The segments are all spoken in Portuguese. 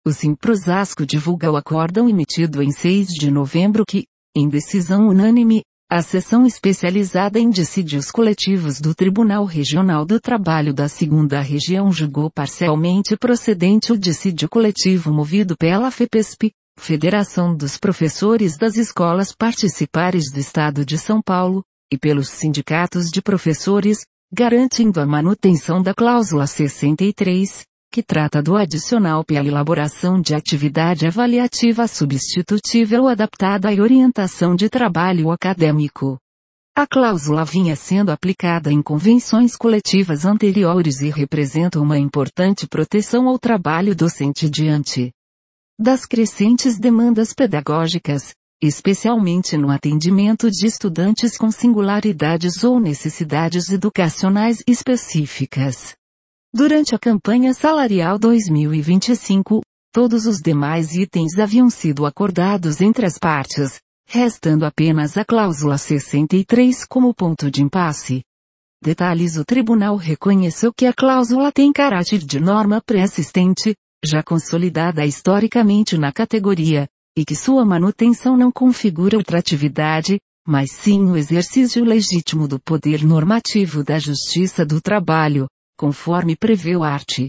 o Simprosasco divulga o acórdão emitido em 6 de novembro que, em decisão unânime, a seção especializada em dissídios coletivos do Tribunal Regional do Trabalho da 2ª Região julgou parcialmente procedente o dissídio coletivo movido pela FEPESP, Federação dos Professores das Escolas Particulares do Estado de São Paulo, e pelos sindicatos de professores, garantindo a manutenção da cláusula 63, que trata do adicional pela elaboração de atividade avaliativa substitutiva ou adaptada à orientação de trabalho acadêmico. A cláusula vinha sendo aplicada em convenções coletivas anteriores e representa uma importante proteção ao trabalho docente diante das crescentes demandas pedagógicas, especialmente no atendimento de estudantes com singularidades ou necessidades educacionais específicas. Durante a campanha salarial 2025, todos os demais itens haviam sido acordados entre as partes, restando apenas a cláusula 63 como ponto de impasse. Detalhes: o tribunal reconheceu que a cláusula tem caráter de norma pré-existente, já consolidada historicamente na categoria, e que sua manutenção não configura ultratividade, mas sim o exercício legítimo do poder normativo da Justiça do Trabalho, conforme prevê o art.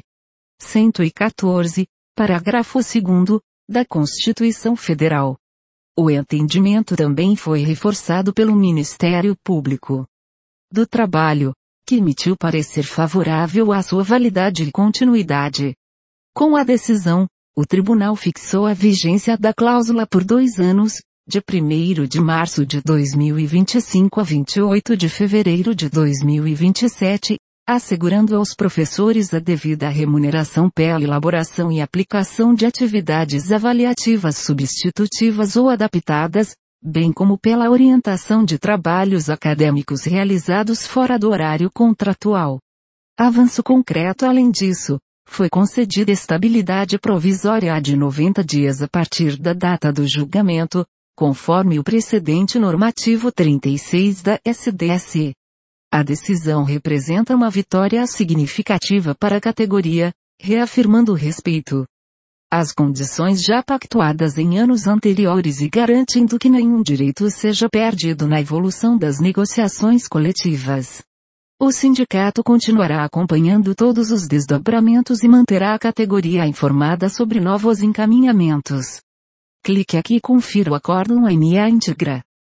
114, parágrafo 2º, da Constituição Federal. O entendimento também foi reforçado pelo Ministério Público do Trabalho, que emitiu parecer favorável à sua validade e continuidade. Com a decisão, o tribunal fixou a vigência da cláusula por 2 anos, de 1º de março de 2025 a 28 de fevereiro de 2027, assegurando aos professores a devida remuneração pela elaboração e aplicação de atividades avaliativas substitutivas ou adaptadas, bem como pela orientação de trabalhos acadêmicos realizados fora do horário contratual. Avanço concreto: além disso, foi concedida estabilidade provisória de 90 dias a partir da data do julgamento, conforme o precedente normativo 36 da SDSE. A decisão representa uma vitória significativa para a categoria, reafirmando o respeito às condições já pactuadas em anos anteriores e garantindo que nenhum direito seja perdido na evolução das negociações coletivas. O sindicato continuará acompanhando todos os desdobramentos e manterá a categoria informada sobre novos encaminhamentos. Clique aqui e confira o acórdão em íntegra.